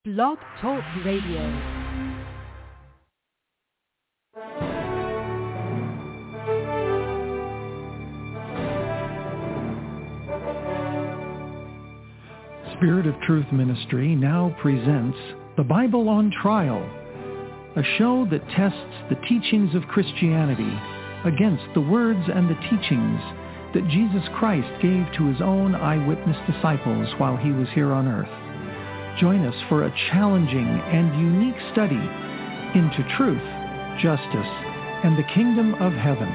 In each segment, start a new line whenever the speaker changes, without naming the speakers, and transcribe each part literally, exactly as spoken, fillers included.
Blog Talk Radio.
Spirit of Truth Ministry now presents The Bible on Trial, a show that tests the teachings of Christianity against the words and the teachings that Jesus Christ gave to his own eyewitness disciples while he was here on earth. Join us for a challenging and unique study into truth, justice, and the kingdom of heaven.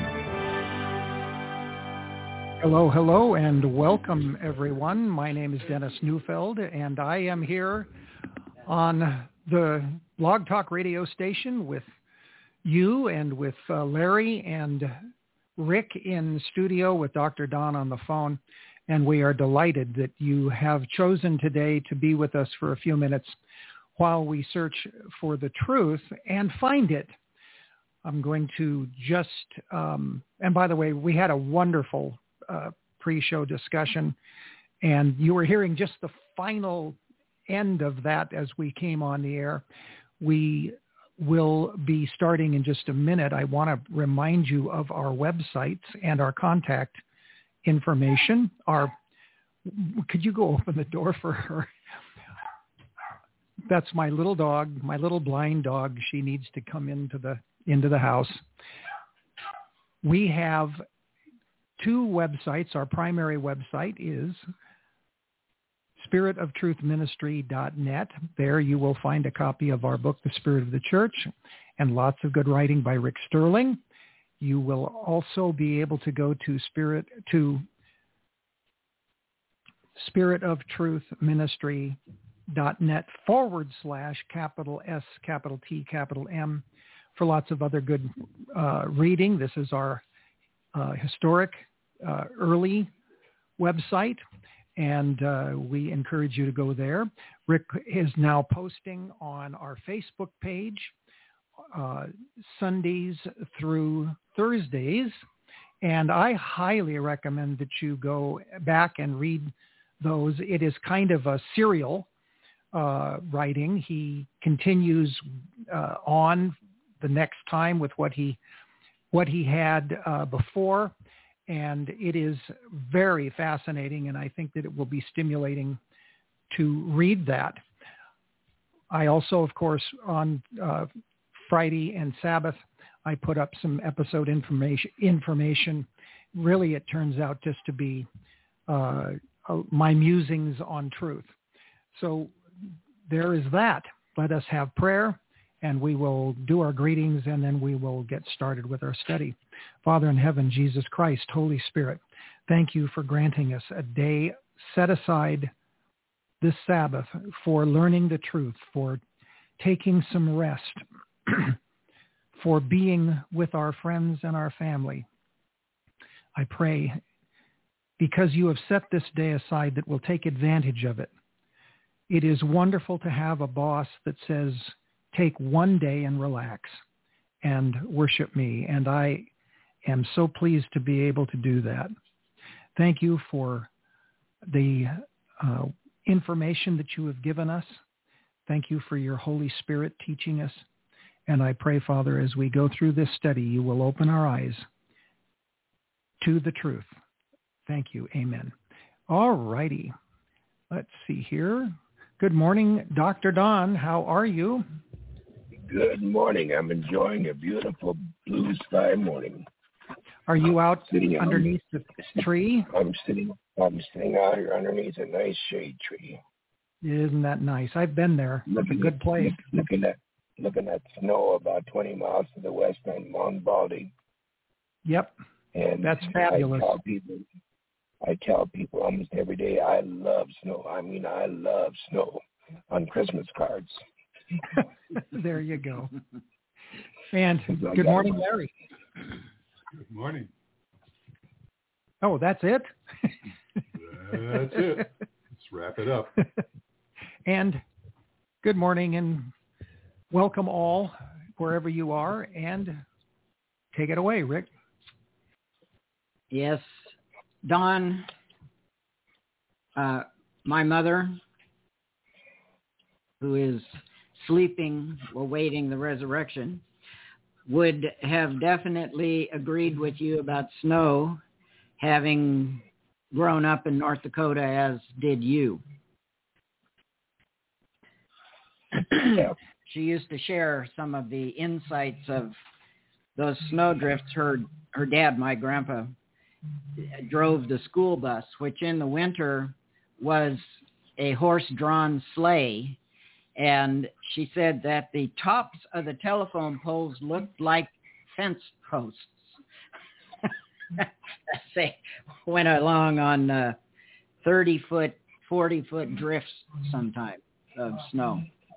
Hello, hello, and welcome, everyone. My name is Dennis Neufeld, and I am here on the Blog Talk radio station with you and with uh, Larry and Rick in studio with Doctor Don on the phone. And we are delighted that you have chosen today to be with us for a few minutes while we search for the truth and find it. I'm going to just, um, and by the way, we had a wonderful uh, pre-show discussion, and you were hearing just the final end of that as we came on the air. We will be starting in just a minute. I want to remind you of our websites and our contact information. Our, could you go open the door for her? That's my little dog, my little blind dog. She needs to come into the into the house. We have two websites. Our primary website is spirit of truth ministry dot net. There you will find a copy of our book, The Spirit of the Church, and lots of good writing by Rick Sterling. You will also be able to go to spirit to spirit of truth ministry dot net forward slash capital S, capital T, capital M for lots of other good uh, reading. This is our uh, historic uh, early website, and uh, we encourage you to go there. Rick is now posting on our Facebook page uh, Sundays through Thursdays, and I highly recommend that you go back and read those. It is kind of a serial uh, writing. He continues uh, on the next time with what he what he had uh, before, and it is very fascinating, and I think that it will be stimulating to read that. I also, of course, on uh, Friday and Sabbath, I put up some episode information. Information. Really, it turns out just to be uh, my musings on truth. So there is that. Let us have prayer, and we will do our greetings, and then we will get started with our study. Father in heaven, Jesus Christ, Holy Spirit, thank you for granting us a day set aside this Sabbath for learning the truth, for taking some rest, for being with our friends and our family. I pray, because you have set this day aside, that we'll take advantage of it. It is wonderful to have a boss that says, take one day and relax and worship me. And I am so pleased to be able to do that. Thank you for the uh, information that you have given us. Thank you for your Holy Spirit teaching us. And I pray, Father, as we go through this study, you will open our eyes to the truth. Thank you. Amen. All righty. Let's see here. Good morning, Doctor Don. How are you?
Good morning. I'm enjoying a beautiful blue sky morning.
Are you out
sitting
underneath
on,
the tree?
I'm sitting. I'm sitting out here underneath a nice shade tree.
Isn't that nice? I've been there. It's a good place.
Look, looking at looking at snow about twenty miles to the west on Mount Baldy.
Yep.
And
that's fabulous.
I tell people, I tell people almost every day, I love snow. I mean, I love snow on Christmas cards.
There you go. And good morning, Larry.
Good morning.
Oh, that's it?
That's it. Let's wrap it up.
And good morning and welcome all wherever you are, and take it away, Rick.
Yes, Don, uh, my mother who is sleeping, awaiting the resurrection, would have definitely agreed with you about Snow, having grown up in North Dakota, as did you.
Yeah.
She used to share some of the insights of those snowdrifts. Her, her dad, my grandpa, drove the school bus, which in the winter was a horse-drawn sleigh. And she said that the tops of the telephone poles looked like fence posts. They went along on uh, thirty-foot, forty-foot drifts sometimes of snow.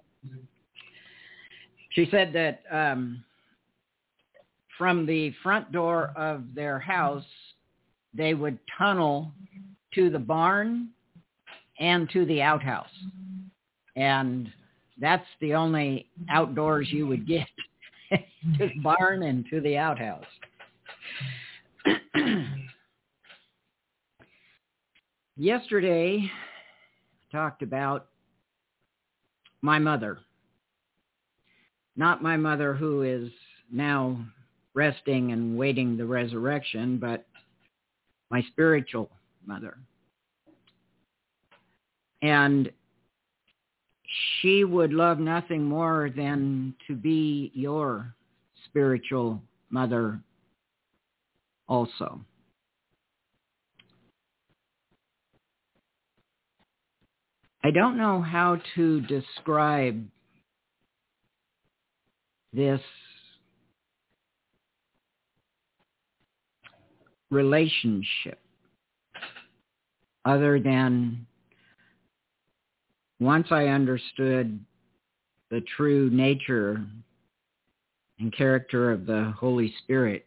She said that um, from the front door of their house, they would tunnel to the barn and to the outhouse. And that's the only outdoors you would get, to the barn and to the outhouse. Yesterday, I talked about my mother. Not my mother who is now resting and waiting the resurrection, but my spiritual mother. And she would love nothing more than to be your spiritual mother also. I don't know how to describe this relationship other than once I understood the true nature and character of the Holy Spirit,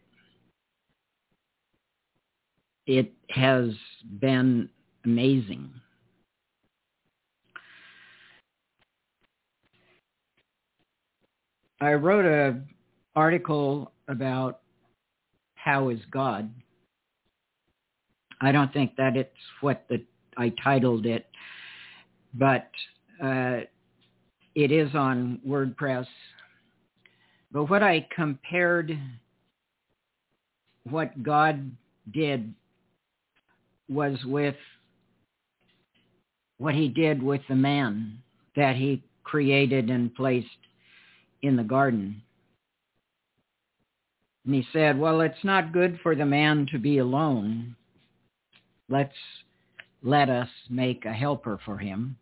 it has been amazing. I wrote an article about how is God. I don't think that it's what the, I titled it, but uh, it is on WordPress. But what I compared what God did was with what he did with the man that he created and placed in the garden. And he said, well, it's not good for the man to be alone. Let's let us make a helper for him.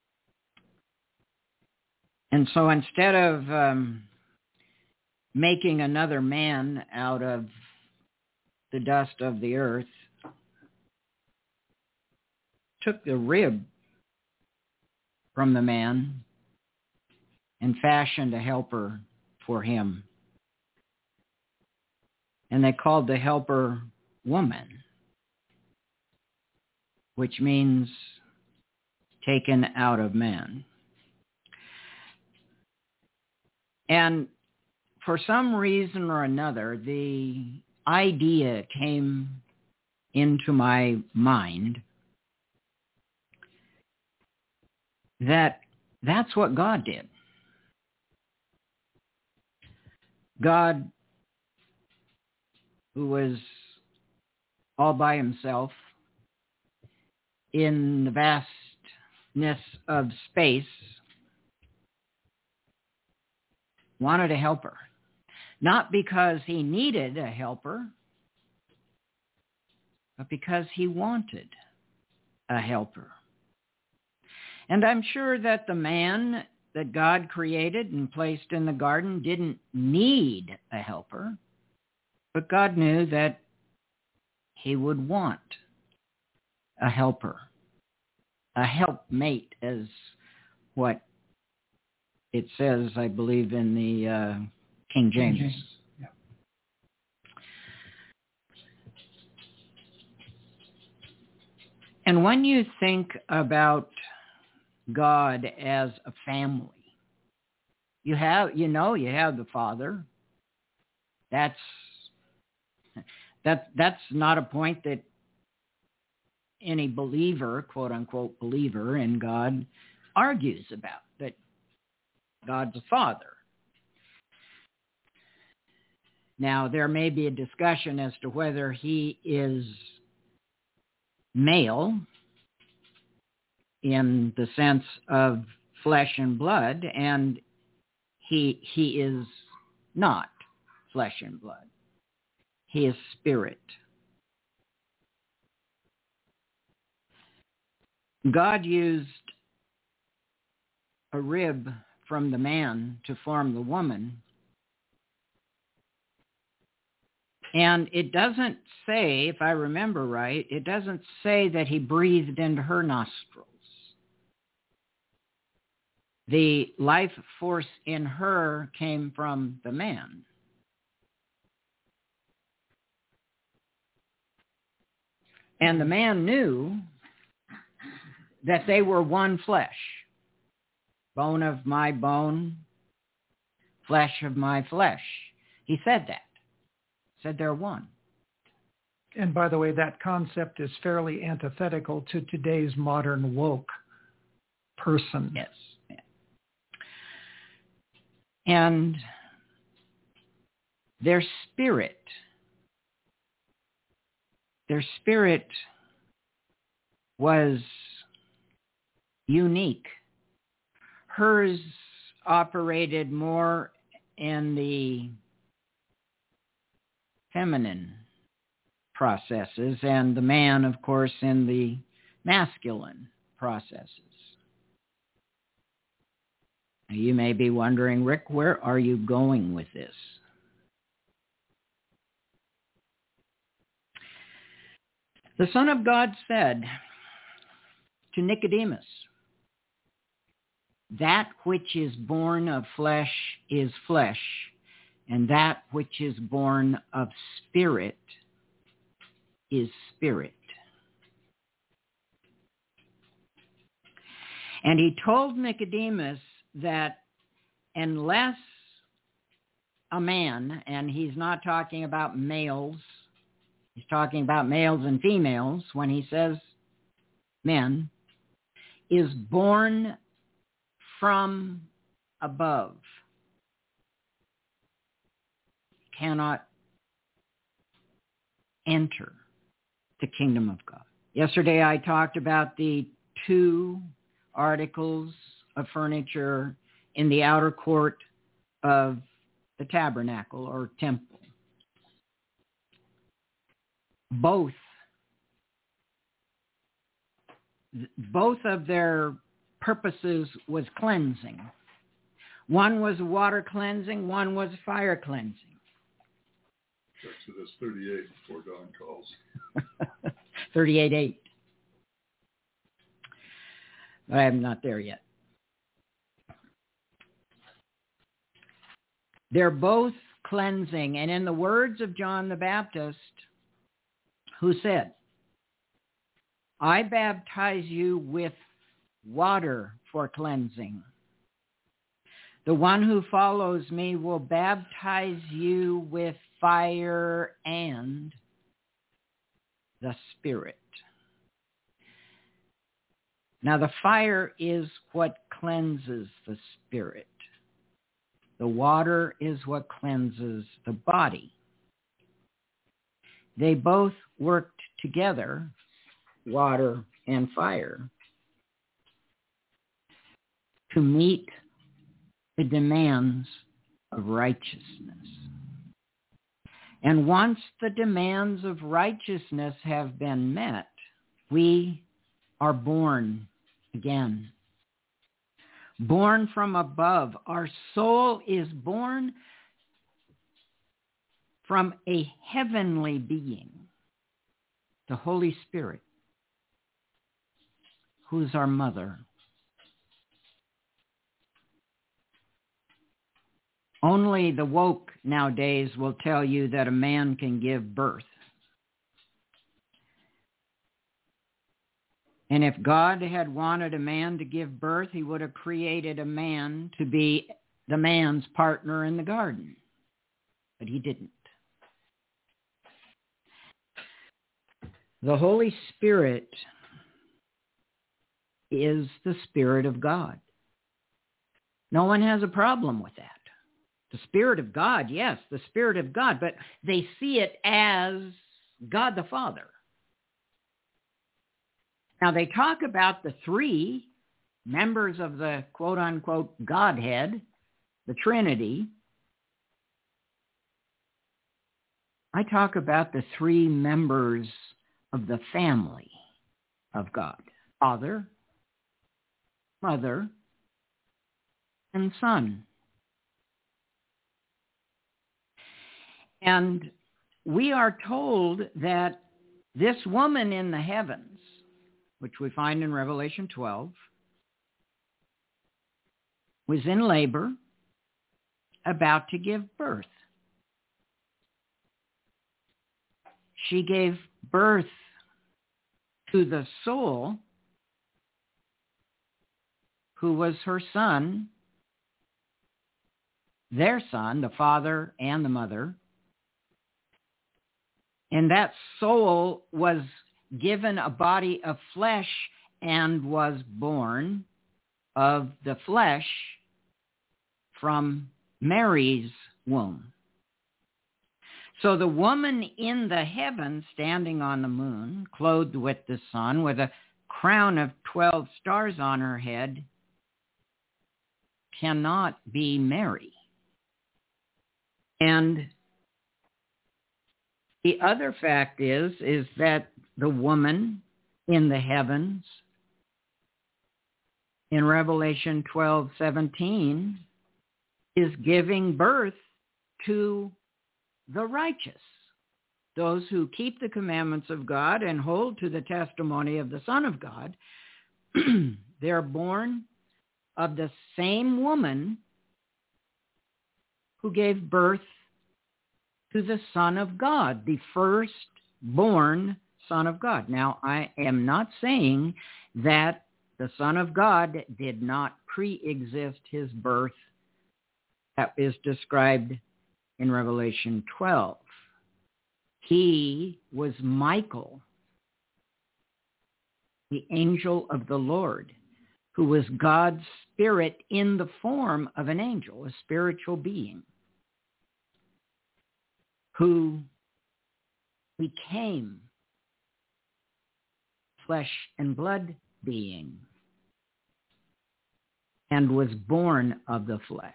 And so instead of um, making another man out of the dust of the earth, took the rib from the man and fashioned a helper for him. And they called the helper woman, which means taken out of man. And for some reason or another, the idea came into my mind that that's what God did. God, who was all by himself in the vastness of space, wanted a helper. Not because he needed a helper, but because he wanted a helper. And I'm sure that the man that God created and placed in the garden didn't need a helper, but God knew that he would want a helper, a helpmate, as what it says, I believe, in the uh, King James. King James. Yeah. And when you think about God as a family, you have, you know, you have the Father. That's that that's not a point that any believer, quote unquote believer in God, argues about. But God's a father. Now, there may be a discussion as to whether he is male in the sense of flesh and blood, and he he is not flesh and blood. He is spirit. God used a rib from the man to form the woman. And it doesn't say, if I remember right, it doesn't say that he breathed into her nostrils. The life force in her came from the man. And the man knew that they were one flesh, bone of my bone, flesh of my flesh. He said that. Said they're one.
And by the way, that concept is fairly antithetical to today's modern woke person.
Yes. Yeah. And their spirit, their spirit was unique. Hers operated more in the feminine processes, and the man, of course, in the masculine processes. Now, you may be wondering, Rick, where are you going with this? The Son of God said to Nicodemus, that which is born of flesh is flesh, and that which is born of spirit is spirit. And he told Nicodemus that unless a man, and he's not talking about males, he's talking about males and females when he says men, is born from above, cannot enter the kingdom of God. Yesterday I talked about the two articles of furniture in the outer court of the tabernacle or temple. Both, both of their purposes was cleansing. One was water cleansing, one was fire cleansing.
Exodus thirty-eight before dawn calls.
thirty-eight eight. But I'm not there yet. They're both cleansing. And in the words of John the Baptist, who said, I baptize you with water for cleansing. The one who follows me will baptize you with fire and the Spirit. Now, the fire is what cleanses the spirit. The water is what cleanses the body. They both worked together, water and fire, to meet the demands of righteousness. And once the demands of righteousness have been met, we are born again. Born from above. Our soul is born from a heavenly being, the Holy Spirit, who is our mother. Only the woke nowadays will tell you that a man can give birth. And if God had wanted a man to give birth, he would have created a man to be the man's partner in the garden. But he didn't. The Holy Spirit is the Spirit of God. No one has a problem with that. The Spirit of God, yes, the Spirit of God, but they see it as God the Father. Now, they talk about the three members of the quote-unquote Godhead, the Trinity. I talk about the three members of the family of God: Father, Mother, and Son. And we are told that this woman in the heavens, which we find in Revelation twelve, was in labor, about to give birth. She gave birth to the soul who was her son, their son, the father and the mother. And that soul was given a body of flesh and was born of the flesh from Mary's womb. So the woman in the heavens, standing on the moon, clothed with the sun, with a crown of twelve stars on her head, cannot be Mary. And the other fact is, is that the woman in the heavens, in Revelation twelve seventeen, is giving birth to the righteous, those who keep the commandments of God and hold to the testimony of the Son of God. They're born of the same woman who gave birth to the Son of God, the firstborn Son of God. Now, I am not saying that the Son of God did not pre-exist his birth. That is described in Revelation twelve. He was Michael, the angel of the Lord, who was God's spirit in the form of an angel, a spiritual being, who became flesh and blood being and was born of the flesh.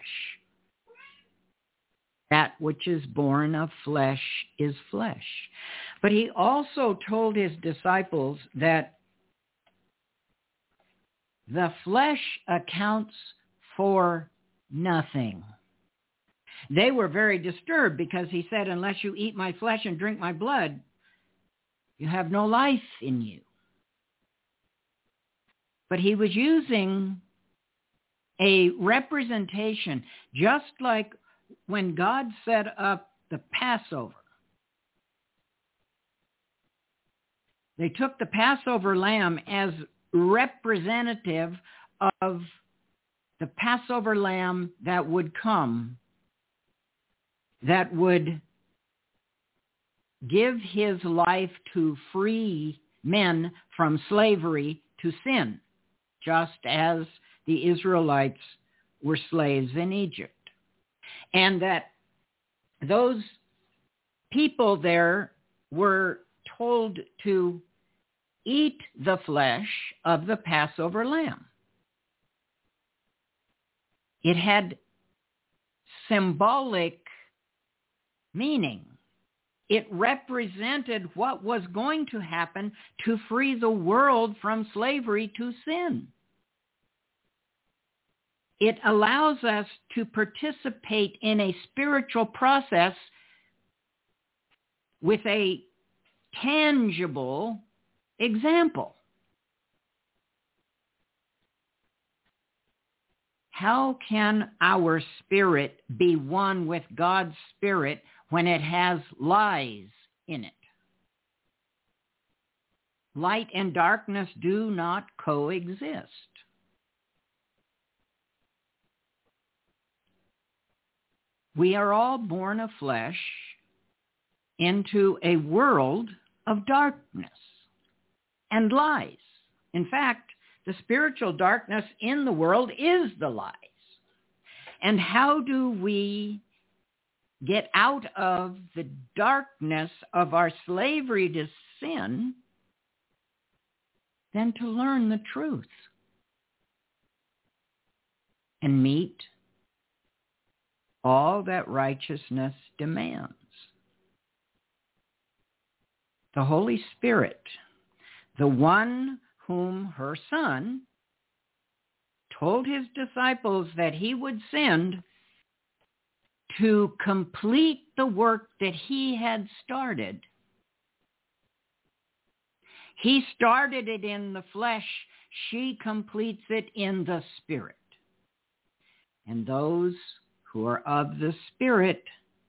That which is born of flesh is flesh. But he also told his disciples that the flesh accounts for nothing. They were very disturbed because he said, unless you eat my flesh and drink my blood, you have no life in you. But he was using a representation, just like when God set up the Passover. They took the Passover lamb as representative of the Passover lamb that would come, that would give his life to free men from slavery to sin, just as the Israelites were slaves in Egypt. And that those people there were told to eat the flesh of the Passover lamb. It had symbolic meaning. It represented what was going to happen to free the world from slavery to sin. It allows us to participate in a spiritual process with a tangible example. How can our spirit be one with God's spirit when it has lies in it? Light and darkness do not coexist. We are all born of flesh into a world of darkness and lies. In fact, the spiritual darkness in the world is the lies. And how do we get out of the darkness of our slavery to sin than to learn the truth and meet all that righteousness demands? The Holy Spirit, the one whom her Son told his disciples that he would send to complete the work that he had started. He started it in the flesh. She completes it in the Spirit. And those who are of the Spirit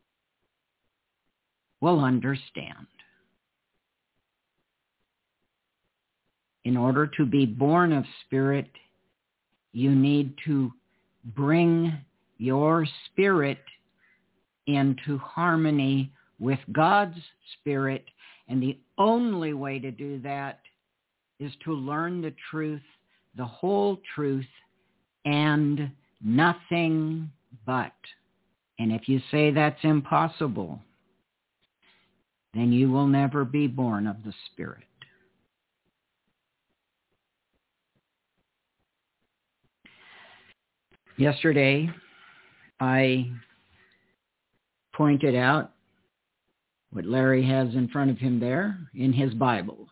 will understand. In order to be born of Spirit, you need to bring your spirit into harmony with God's Spirit. And the only way to do that is to learn the truth, the whole truth, and nothing but. And if you say that's impossible, then you will never be born of the Spirit. Yesterday, I pointed out what Larry has in front of him there in his Bible.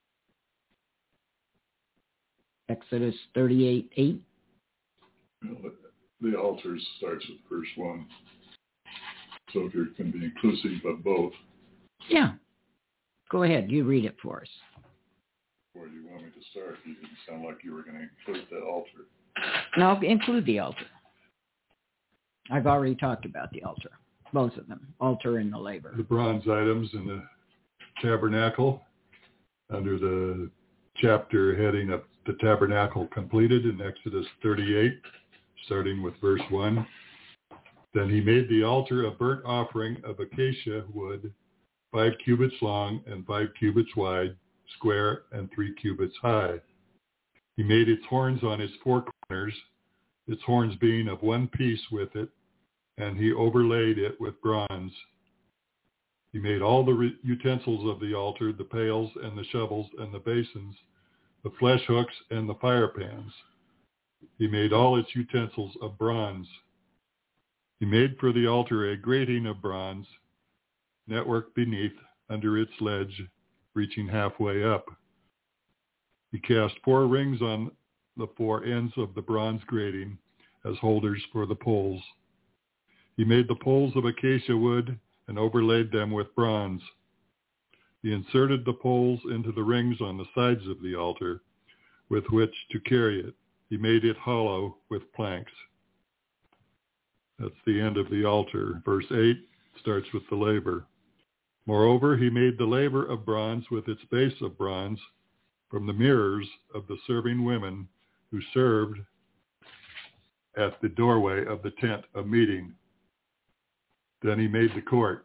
Exodus thirty-eight eight.
Well, the altar starts with verse one. So if you can be inclusive of both.
Yeah. Go ahead. You read it for us.
Where do you want me to start? You didn't sound like you were going to include the altar.
No, include the altar. I've already talked about the altar. Both of them, altar and the laver.
The bronze items in the tabernacle under the chapter heading of the tabernacle completed in Exodus thirty-eight, starting with verse one. Then he made the altar a burnt offering of acacia wood, five cubits long and five cubits wide, square and three cubits high. He made its horns on its four corners, its horns being of one piece with it, and he overlaid it with bronze. He made all the re- utensils of the altar, the pails and the shovels and the basins, the flesh hooks and the fire pans. He made all its utensils of bronze. He made for the altar a grating of bronze, network beneath, under its ledge, reaching halfway up. He cast four rings on the four ends of the bronze grating as holders for the poles. He made the poles of acacia wood and overlaid them with bronze. He inserted the poles into the rings on the sides of the altar with which to carry it. He made it hollow with planks. That's the end of the altar. Verse eight starts with the laver. Moreover, he made the laver of bronze with its base of bronze from the mirrors of the serving women who served at the doorway of the tent of meeting. Then he made the court.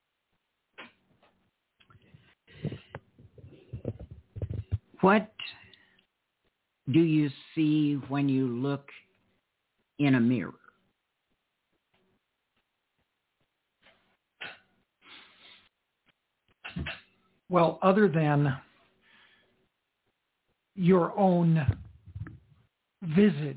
What do you see when you look in a mirror?
Well, other than your own visage,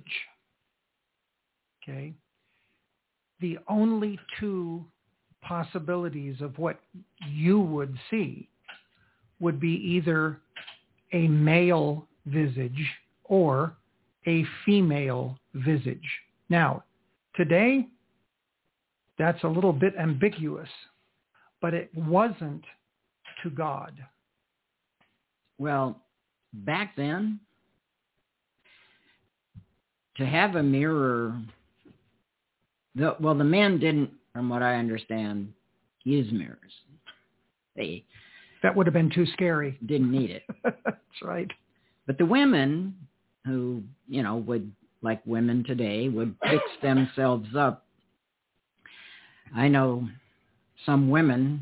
okay, the only two possibilities of what you would see would be either a male visage or a female visage. Now, today, that's a little bit ambiguous, but it wasn't to God.
Well, back then, to have a mirror, the, well, the men didn't, from what I understand, use mirrors. They
That would have been too scary.
didn't need it.
That's right.
But the women who, you know, would, like women today, would fix themselves up. I know some women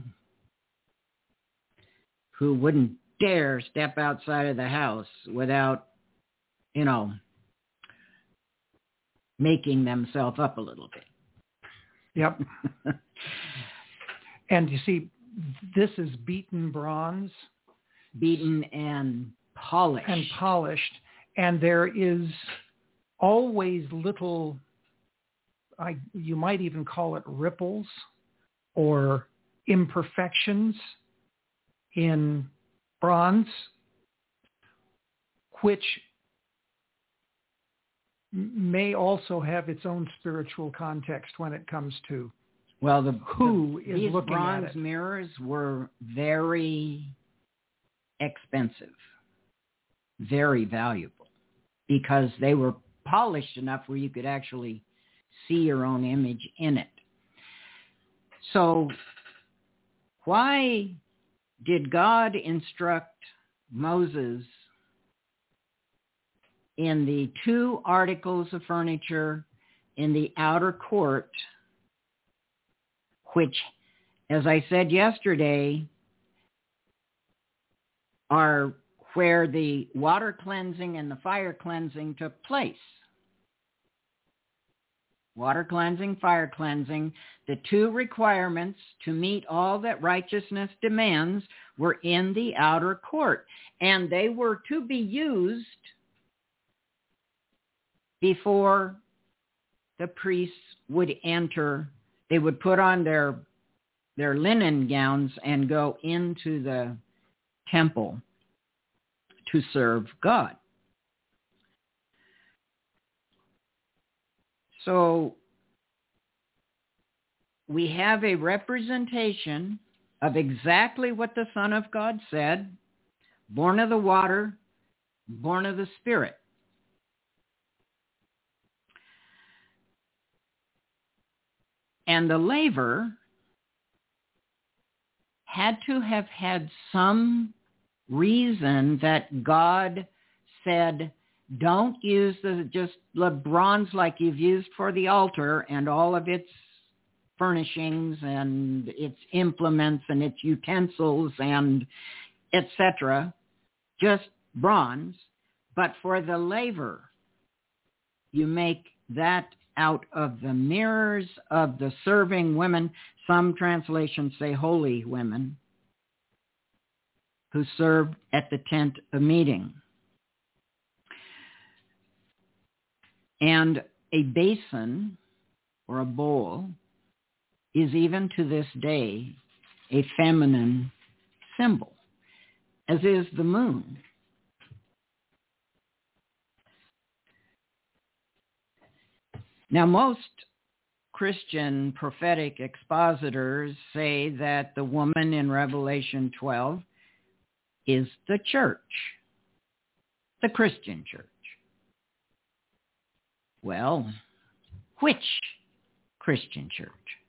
who wouldn't dare step outside of the house without, you know, making themselves up a little bit.
Yep. And you see, this is beaten bronze.
Beaten and polished.
And polished. And there is always little, I, you might even call it ripples or imperfections in bronze, which may also have its own spiritual context when it comes to
well, the
who
the,
is
these
looking
bronze
at it.
Mirrors were very expensive, very valuable, because they were polished enough where you could actually see your own image in it. So why did God instruct Moses in the two articles of furniture in the outer court, which, as I said yesterday, are where the water cleansing and the fire cleansing took place? Water cleansing, fire cleansing, the two requirements to meet all that righteousness demands were in the outer court, and they were to be used before the priests would enter. They would put on their their linen gowns and go into the temple to serve God. So we have a representation of exactly what the Son of God said, born of the water, born of the Spirit. And the laver had to have had some reason that God said, don't use the just the bronze like you've used for the altar and all of its furnishings and its implements and its utensils and et cetera, just bronze. But for the laver, you make that out of the mirrors of the serving women. Some translations say holy women who served at the tent of meeting. And a basin or a bowl is even to this day a feminine symbol, as is the moon. Now, most Christian prophetic expositors say that the woman in Revelation twelve is the church, the Christian church. Well, which Christian church?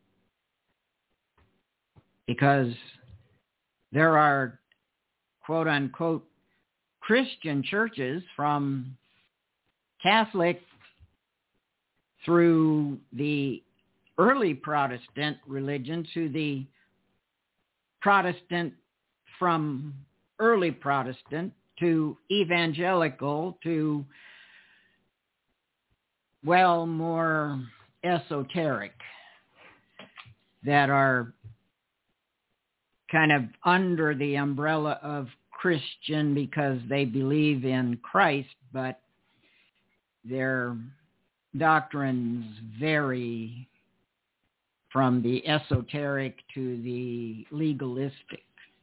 Because there are, quote unquote, Christian churches from Catholic through the early Protestant religion to the Protestant from early Protestant to evangelical to, well, more esoteric, that are kind of under the umbrella of Christian because they believe in Christ, but their doctrines vary from the esoteric to the legalistic.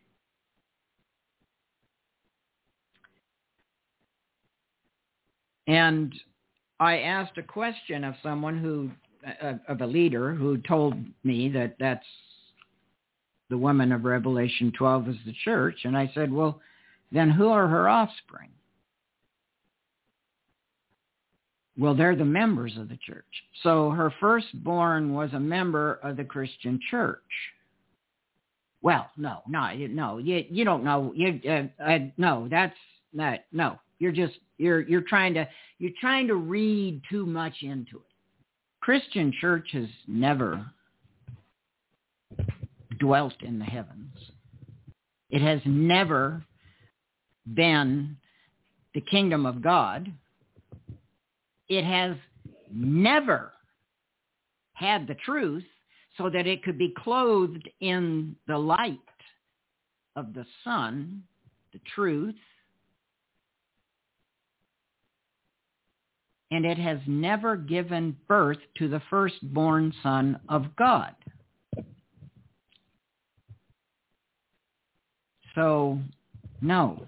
And I asked a question of someone who, uh, of a leader who told me that that's the woman of Revelation twelve is the church. And I said, well, then who are her offspring? Well, they're the members of the church. So her firstborn was a member of the Christian church. Well, no, no, no, you you don't know. You uh, uh, no, that's not no. You're just you're you're trying to you're trying to read too much into it. Christian church has never dwelt in the heavens. It has never been the kingdom of God. It has never had the truth so that it could be clothed in the light of the sun, the truth, and it has never given birth to the firstborn Son of God. So, no.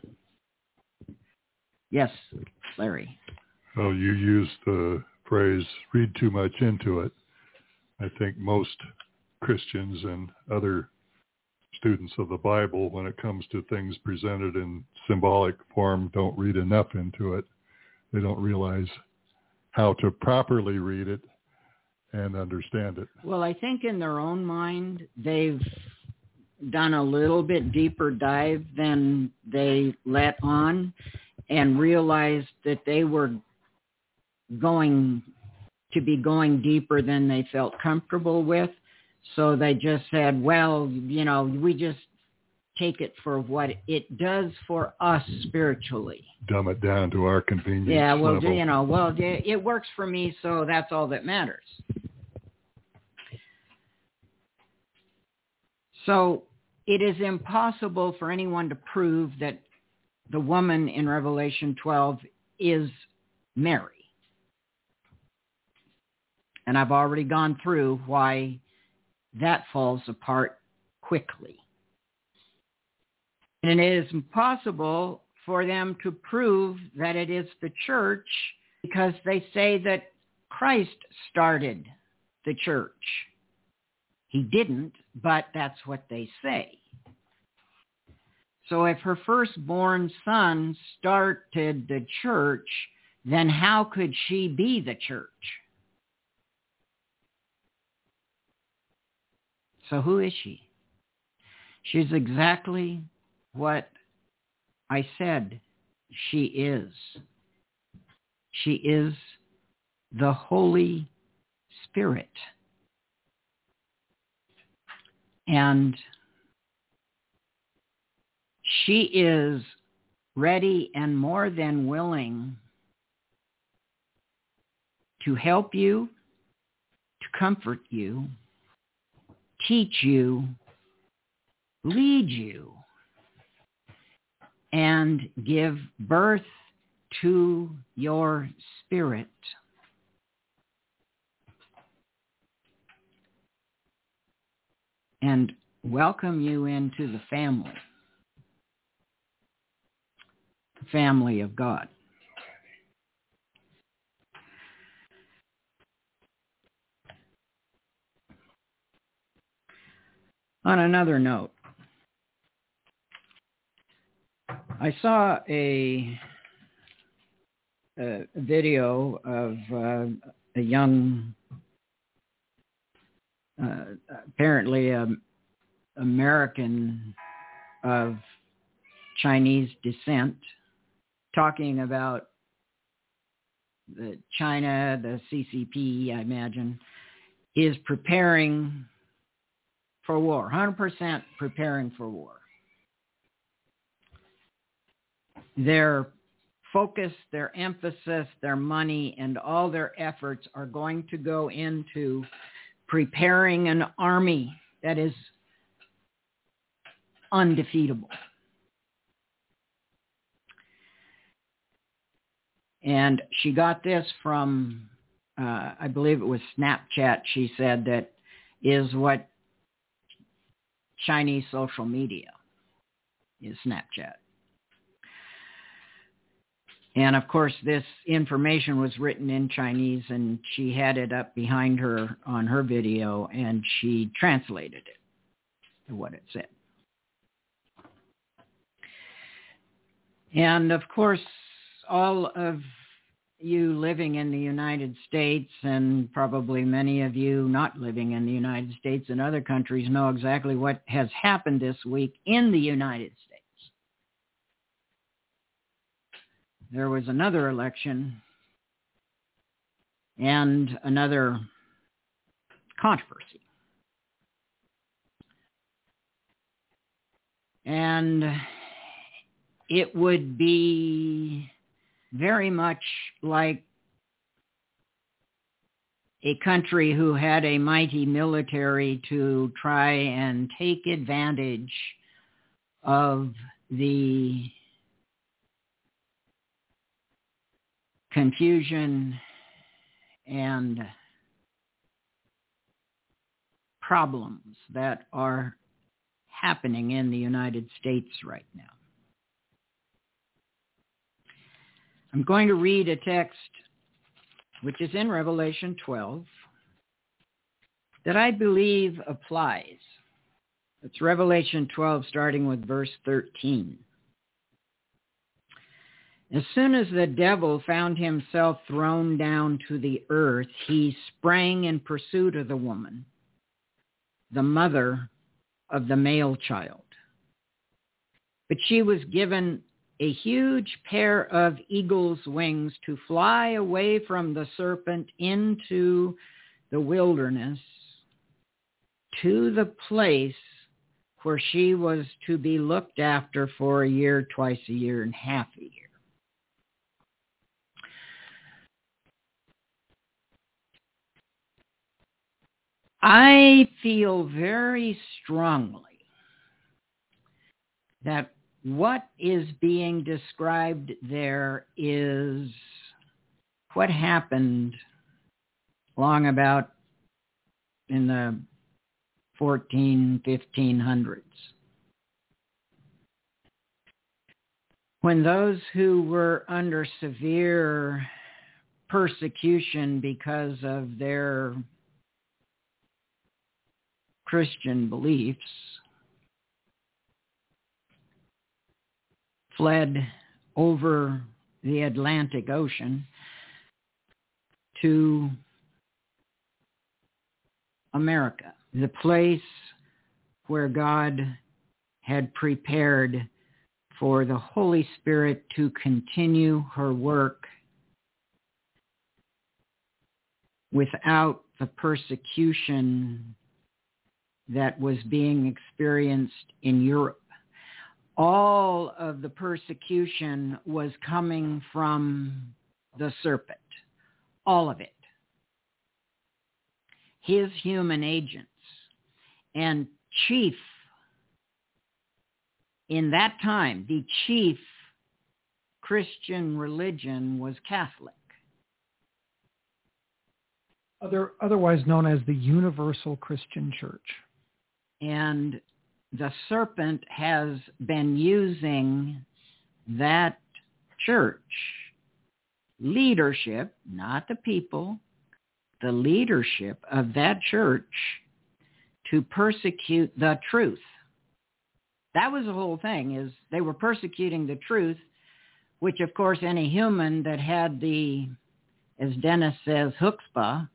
Yes, Larry.
Well, you used the phrase, read too much into it. I think most Christians and other students of the Bible, when it comes to things presented in symbolic form, don't read enough into it. They don't realize how to properly read it and understand it.
Well, I think in their own mind, they've done a little bit deeper dive than they let on and realized that they were going to be going deeper than they felt comfortable with. So they just said, well, you know, we just take it for what it does for us spiritually.
Dumb it down to our convenience
Yeah, well,
level.
you know, well, it works for me, so that's all that matters. So it is impossible for anyone to prove that the woman in Revelation twelve is Mary. And I've already gone through why that falls apart quickly. And it is impossible for them to prove that it is the church because they say that Christ started the church. He didn't, but that's what they say. So if her firstborn son started the church, then how could she be the church? So who is she? She's exactly what I said she is. She is the Holy Spirit. And she is ready and more than willing to help you, to comfort you, teach you, lead you, and give birth to your spirit. And welcome you into the family, family of God. On another note, I saw a, a video of uh, a young, uh, apparently an American of Chinese descent, talking about the China, the C C P, I imagine, is preparing for war, one hundred percent preparing for war. Their focus, their emphasis, their money, and all their efforts are going to go into preparing an army that is undefeatable. And she got this from, uh, I believe it was Snapchat, she said, that is what Chinese social media is, Snapchat. And of course, this information was written in Chinese, and she had it up behind her on her video, and she translated it to what it said. And of course, all of you living in the United States, and probably many of you not living in the United States and other countries, know exactly what has happened this week in the United States. There was another election and another controversy. And it would be very much like a country who had a mighty military to try and take advantage of the confusion and problems that are happening in the United States right now. I'm going to read a text which is in Revelation twelve that I believe applies. It's Revelation twelve, starting with verse thirteen. As soon as the devil found himself thrown down to the earth, he sprang in pursuit of the woman, the mother of the male child. But she was given a huge pair of eagle's wings to fly away from the serpent into the wilderness to the place where she was to be looked after for a year, twice a year, and half a year. I feel very strongly that what is being described there is what happened long about in the fourteen, fifteen hundreds. When those who were under severe persecution because of their Christian beliefs fled over the Atlantic Ocean to America, the place where God had prepared for the Holy Spirit to continue her work without the persecution that was being experienced in Europe. All of the persecution was coming from the serpent, all of it. His human agents. And chief, in that time, the chief Christian religion was Catholic.
Other, otherwise known as the Universal Christian Church.
And the serpent has been using that church leadership, not the people, the leadership of that church to persecute the truth. That was the whole thing, is they were persecuting the truth, which of course any human that had the, as Dennis says, chutzpah,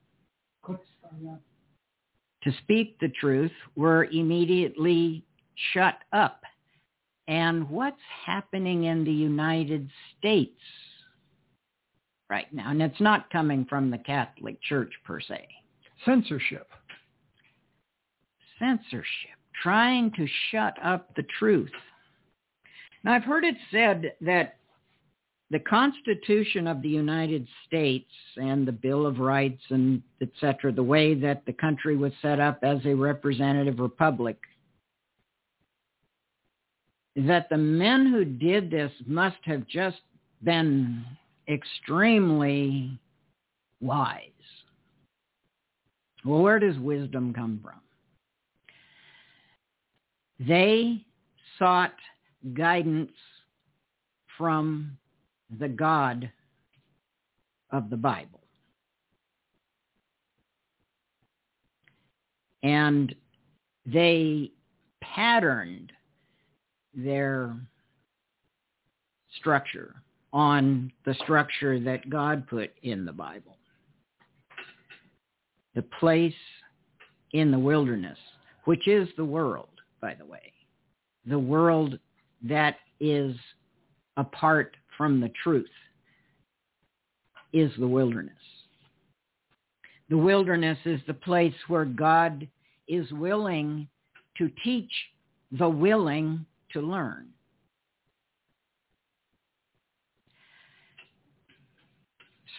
to speak the truth, were immediately shut up. And what's happening in the United States right now? And it's not coming from the Catholic Church per se.
Censorship.
Censorship. Trying to shut up the truth. Now, I've heard it said that the Constitution of the United States and the Bill of Rights and et cetera, the way that the country was set up as a representative republic, that the men who did this must have just been extremely wise. Well, where does wisdom come from? They sought guidance from the God of the Bible. And they patterned their structure on the structure that God put in the Bible. The place in the wilderness, which is the world, by the way. The world that is apart from the truth is the wilderness. The wilderness is the place where God is willing to teach the willing to learn.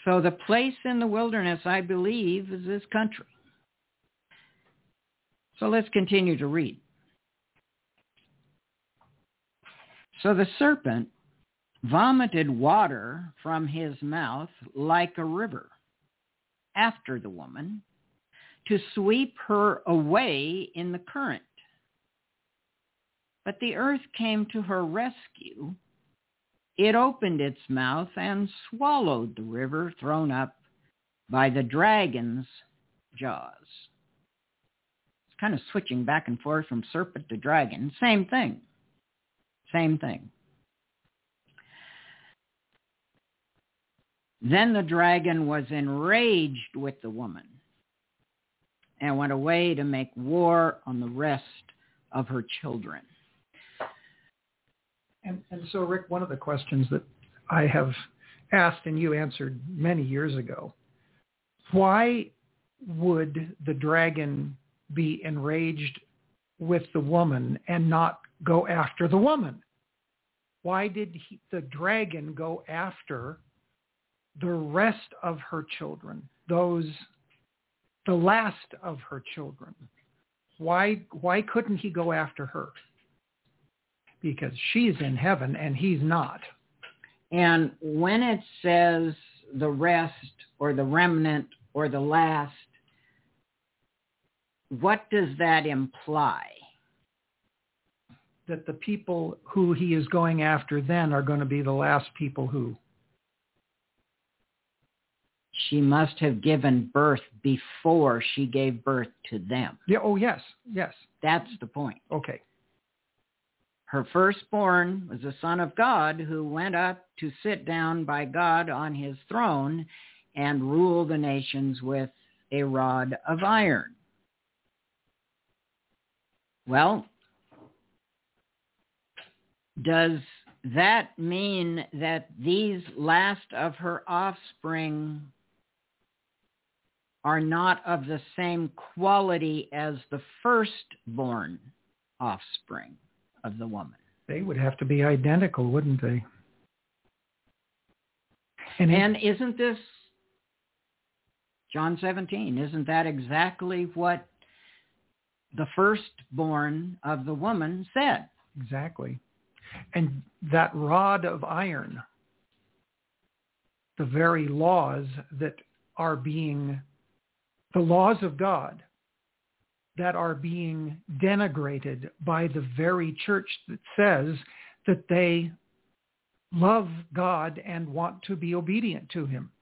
So the place in the wilderness, I believe, is this country. So let's continue to read. So the serpent vomited water from his mouth like a river after the woman to sweep her away in the current. But the earth came to her rescue. It opened its mouth and swallowed the river thrown up by the dragon's jaws. It's kind of switching back and forth from serpent to dragon. Same thing. Same thing. Then the dragon was enraged with the woman and went away to make war on the rest of her children.
And, and so, Rick, one of the questions that I have asked and you answered many years ago, why would the dragon be enraged with the woman and not go after the woman? Why did he, the dragon go after the rest of her children, those, the last of her children? Why, why couldn't he go after her? Because she's in heaven and he's not.
And when it says the rest or the remnant or the last, what does that imply?
That the people who he is going after then are going to be the last people who?
She must have given birth before she gave birth to them.
Yeah. Oh, yes. Yes.
That's the point.
Okay.
Her firstborn was the Son of God who went up to sit down by God on his throne and rule the nations with a rod of iron. Well, does that mean that these last of her offspring are not of the same quality as the firstborn offspring of the woman?
They would have to be identical, wouldn't they?
And, and isn't this John seventeen? Isn't that exactly what the firstborn of the woman said?
Exactly. And that rod of iron, the very laws that are being, the laws of God that are being denigrated by the very church that says that they love God and want to be obedient to him.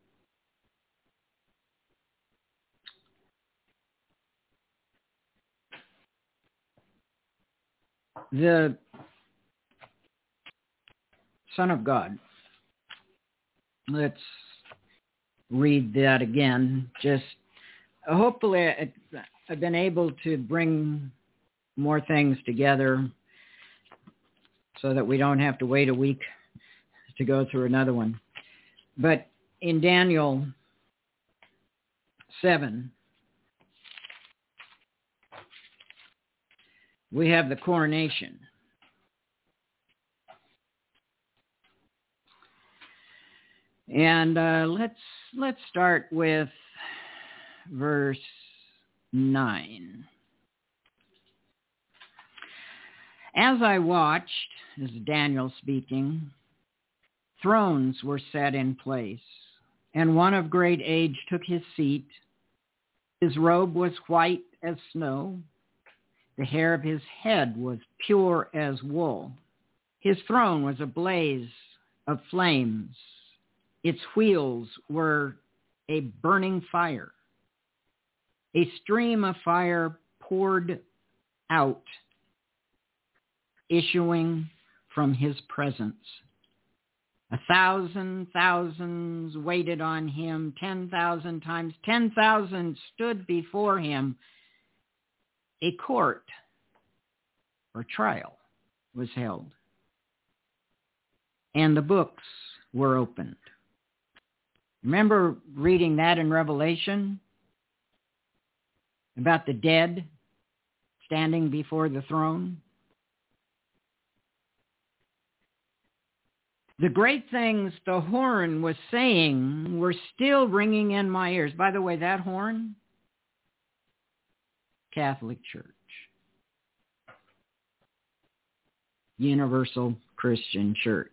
The Son of God. Let's read that again. Just hopefully I, I've been able to bring more things together so that we don't have to wait a week to go through another one. But in Daniel seven, we have the coronation. And uh, let's let's start with verse nine. As I watched, this is Daniel speaking, thrones were set in place, and one of great age took his seat. His robe was white as snow. The hair of his head was pure as wool. His throne was a blaze of flames. Its wheels were a burning fire. A stream of fire poured out, issuing from his presence. A thousand thousands waited on him. Ten thousand times ten thousand stood before him. A court or trial was held, and the books were opened. Remember reading that in Revelation about the dead standing before the throne? The great things the horn was saying were still ringing in my ears. By the way, that horn, Catholic Church, Universal Christian Church.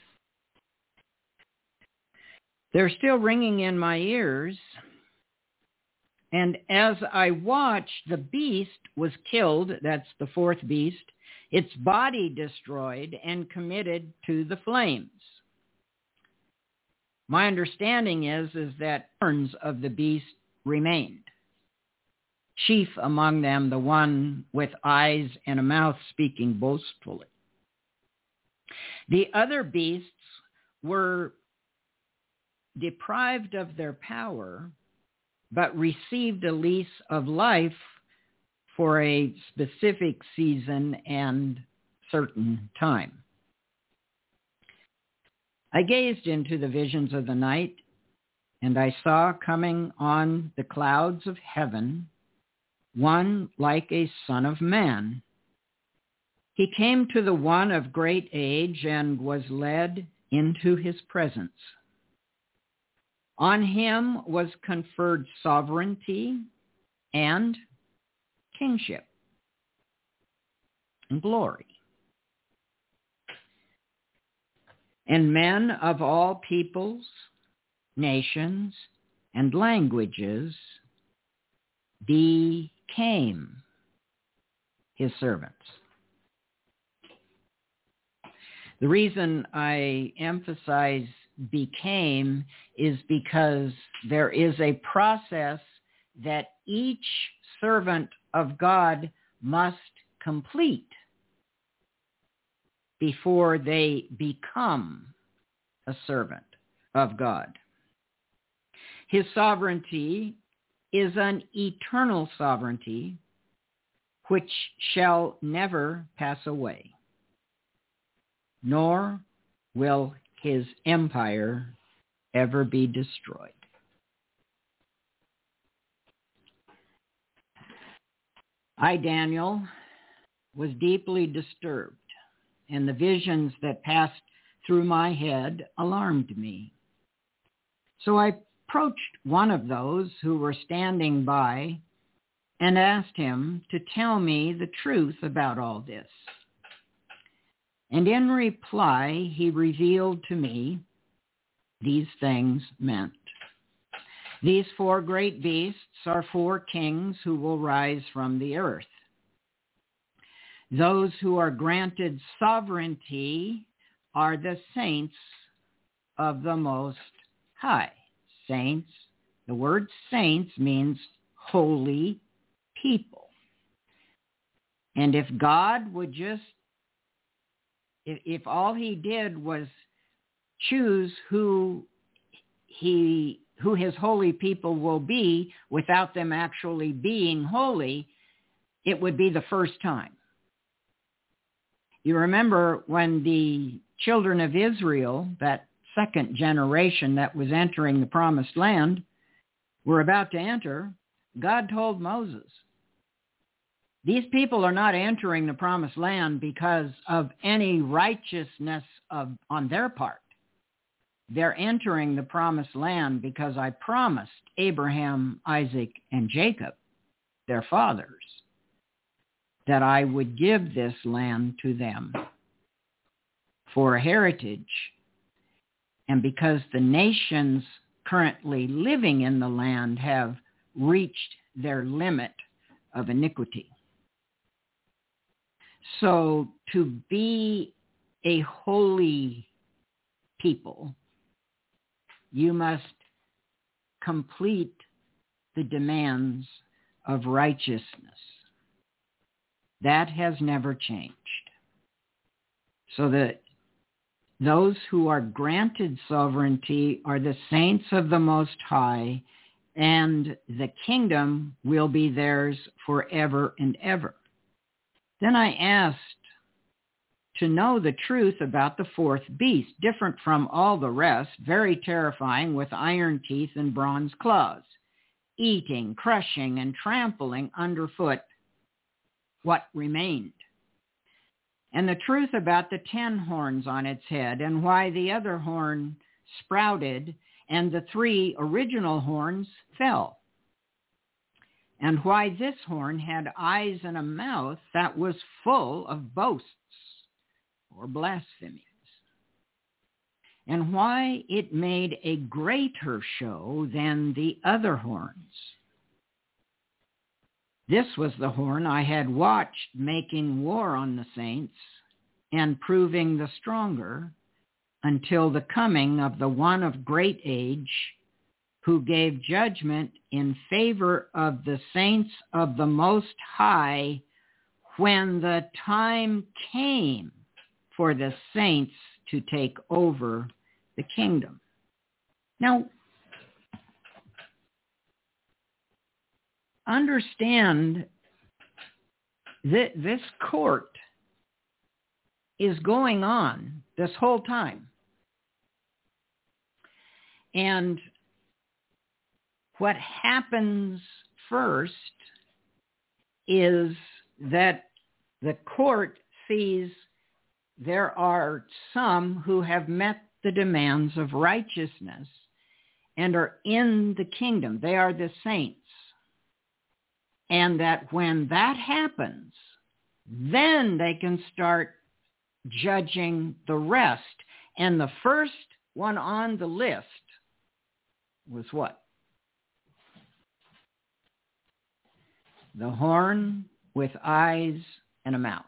They're still ringing in my ears. And as I watched, the beast was killed, that's the fourth beast, its body destroyed and committed to the flames. My understanding is, is that horns of the beast remained. Chief among them, the one with eyes and a mouth speaking boastfully. The other beasts were deprived of their power, but received a lease of life for a specific season and certain time. I gazed into the visions of the night, and I saw coming on the clouds of heaven one like a son of man. He came to the one of great age and was led into his presence. On him was conferred sovereignty and kingship and glory. And men of all peoples, nations, and languages became his servants. The reason I emphasize became is because there is a process that each servant of God must complete before they become a servant of God. His sovereignty is an eternal sovereignty which shall never pass away, nor will his empire ever be destroyed. I, Daniel, was deeply disturbed, and the visions that passed through my head alarmed me. So I approached one of those who were standing by and asked him to tell me the truth about all this. And in reply, he revealed to me these things meant. These four great beasts are four kings who will rise from the earth. Those who are granted sovereignty are the saints of the Most High. Saints, the word saints means holy people. And if God would just If, if all he did was choose who he who his holy people will be without them actually being holy, it would be the first time. You remember when the children of Israel, that second generation that was entering the promised land, were about to enter, God told Moses, these people are not entering the promised land because of any righteousness of, on their part. They're entering the promised land because I promised Abraham, Isaac, and Jacob, their fathers, that I would give this land to them for a heritage. And because the nations currently living in the land have reached their limit of iniquity. So to be a holy people, you must complete the demands of righteousness. That has never changed. So that those who are granted sovereignty are the saints of the Most High, and the kingdom will be theirs forever and ever. Then I asked to know the truth about the fourth beast, different from all the rest, very terrifying, with iron teeth and bronze claws, eating, crushing, and trampling underfoot what remained. and the truth about the ten horns on its head, and why the other horn sprouted and the three original horns fell, and why this horn had eyes and a mouth that was full of boasts or blasphemies, and why it made a greater show than the other horns. This was the horn I had watched making war on the saints and proving the stronger until the coming of the one of great age, who gave judgment in favor of the saints of the Most High when the time came for the saints to take over the kingdom. Now, understand that this court is going on this whole time. And what happens first is that the court sees there are some who have met the demands of righteousness and are in the kingdom. They are the saints. And that when that happens, then they can start judging the rest. And the first one on the list was what? The horn with eyes and a mouth.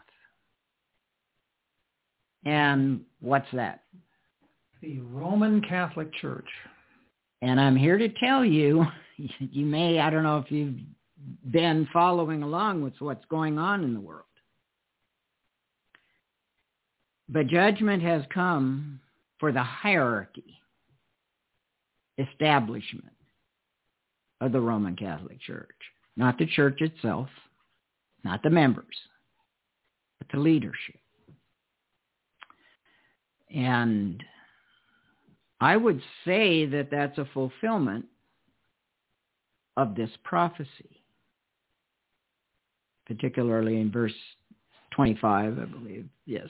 And what's that?
The Roman Catholic Church.
And I'm here to tell you, you may, I don't know if you've been following along with what's going on in the world, but judgment has come for the hierarchy, establishment of the Roman Catholic Church. Not the church itself, not the members, but the leadership. And I would say that that's a fulfillment of this prophecy, particularly in verse twenty-five, I believe. Yes.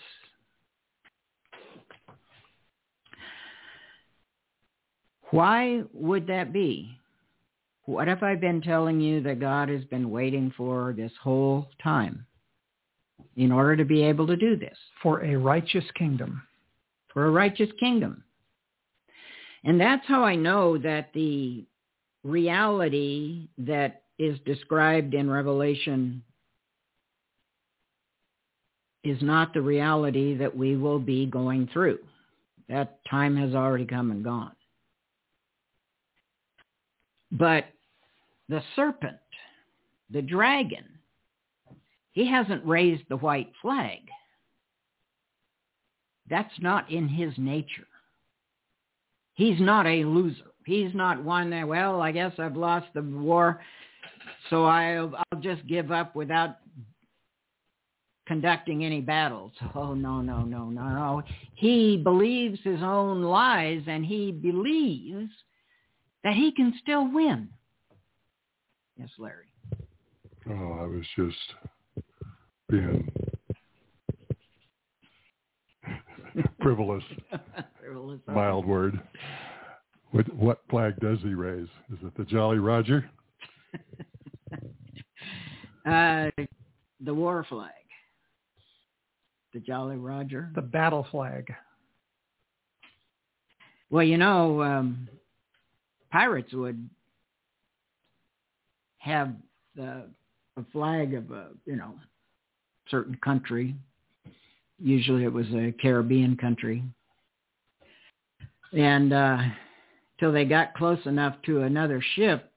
Why would that be? What have I been telling you that God has been waiting for this whole time in order to be able to do this?
For a righteous kingdom.
For a righteous kingdom. And that's how I know that the reality that is described in Revelation is not the reality that we will be going through. That time has already come and gone. But the serpent, the dragon, he hasn't raised the white flag. That's not in his nature. He's not a loser. He's not one that, well, I guess I've lost the war, so I'll, I'll just give up without conducting any battles. Oh, no, no, no, no, no. He believes his own lies, and he believes that he can still win. Yes, Larry.
Oh, I was just being frivolous.
Frivolous.
Mild word. What, what flag does he raise? Is it the Jolly Roger?
uh, the war flag. The Jolly Roger.
The battle flag.
Well, you know, um, pirates would have the, a flag of a, you know, certain country. Usually it was a Caribbean country. And uh, till they got close enough to another ship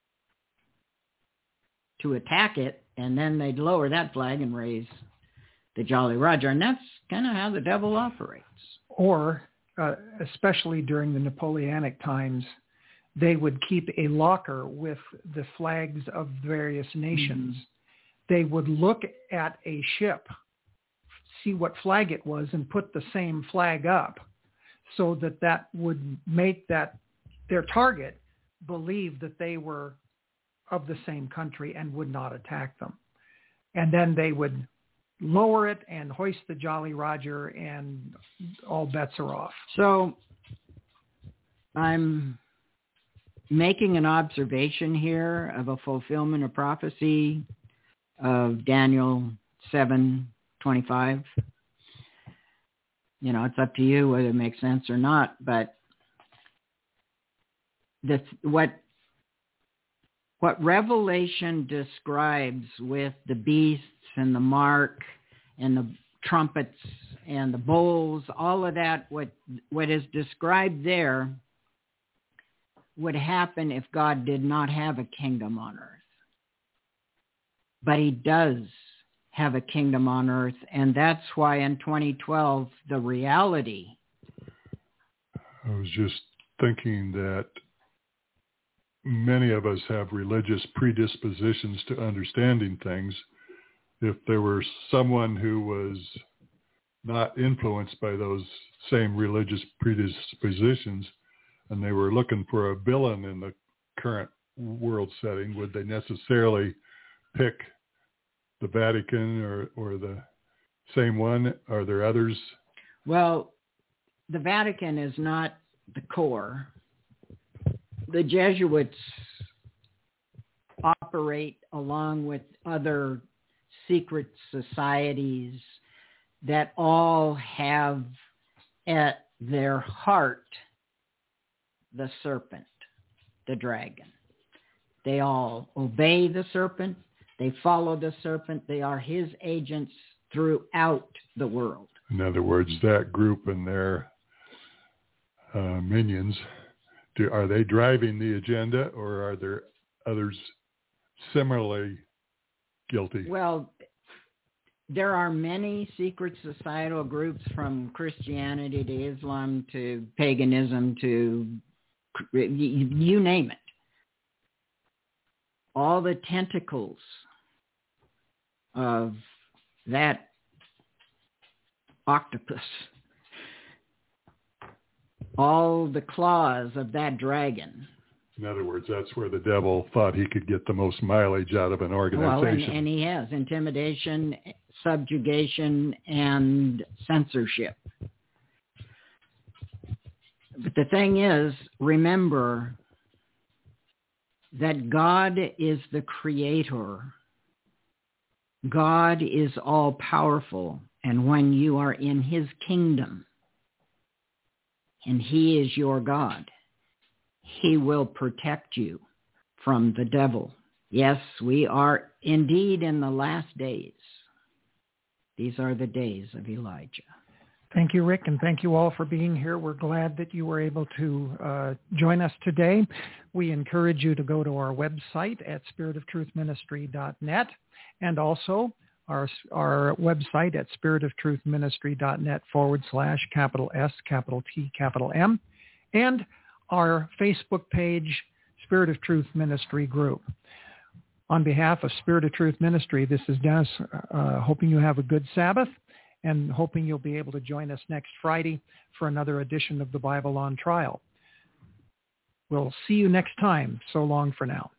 to attack it, and then they'd lower that flag and raise the Jolly Roger. And that's kind of how the devil operates.
Or, uh, especially during the Napoleonic times, they would keep a locker with the flags of various nations. Mm-hmm. They would look at a ship, see what flag it was, and put the same flag up so that that would make that their target believe that they were of the same country and would not attack them. And then they would lower it and hoist the Jolly Roger, and all bets are off.
So I'm making an observation here of a fulfillment of prophecy of Daniel seven twenty-five. You know, it's up to you whether it makes sense or not, but this, what what Revelation describes with the beasts and the mark and the trumpets and the bowls, all of that, what what is described there would happen if God did not have a kingdom on earth. But he does have a kingdom on earth, and that's why in twenty twelve, the reality.
I was just thinking that many of us have religious predispositions to understanding things. If there were someone who was not influenced by those same religious predispositions, and they were looking for a villain in the current world setting, would they necessarily pick the Vatican or, or the same one? Are there others?
Well, the Vatican is not the core. The Jesuits operate along with other secret societies that all have at their heart the serpent, the dragon. They all obey the serpent. They follow the serpent. They are his agents throughout the world.
In other words, that group and their uh, minions, do, are they driving the agenda, or are there others similarly guilty?
Well, there are many secret societal groups, from Christianity to Islam to paganism to you name it. All the tentacles of that octopus, all the claws of that dragon.
In other words, that's where the devil thought he could get the most mileage out of an organization.
Well, and, and he has intimidation, subjugation, and censorship. But the thing is, remember that God is the creator. God is all powerful. And when you are in his kingdom and he is your God, he will protect you from the devil. Yes, we are indeed in the last days. These are the days of Elijah.
Thank you, Rick, and thank you all for being here. We're glad that you were able to uh, join us today. We encourage you to go to our website at spirit of truth ministry dot net, and also our, our website at spirit of truth ministry dot net forward slash capital S, capital T, capital M, and our Facebook page, Spirit of Truth Ministry Group. On behalf of Spirit of Truth Ministry, this is Dennis, uh, hoping you have a good Sabbath, and hoping you'll be able to join us next Friday for another edition of the Bible on Trial. We'll see you next time. So long for now.